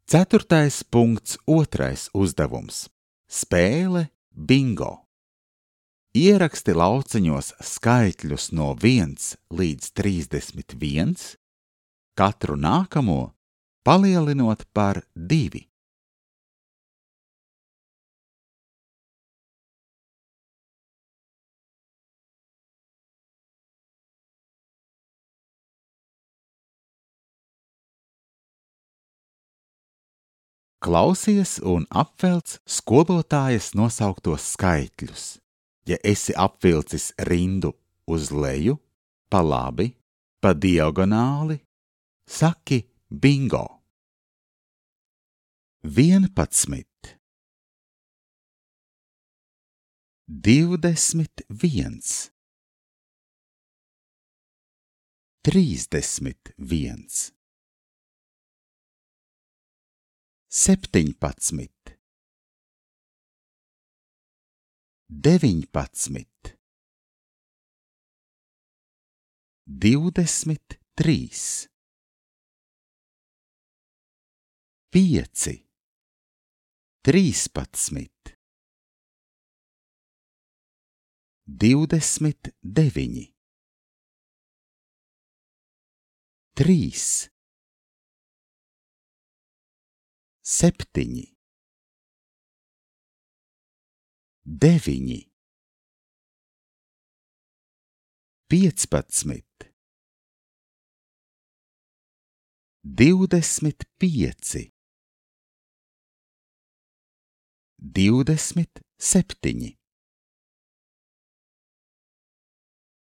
4.2. uzdevums. Spēle bingo. Ieraksti lauciņos skaitļus no 1 līdz 31, katru nākamo palielinot par 2. Klausies un apvelc skolotājas nosauktos skaitļus. Ja esi apvilcis rindu uz leju, pa labi, pa diagonāli, saki bingo. 11, 21, 31, 17, 19, 23, 5, 13, 29, 3, 7, 9, 15, 25, 27.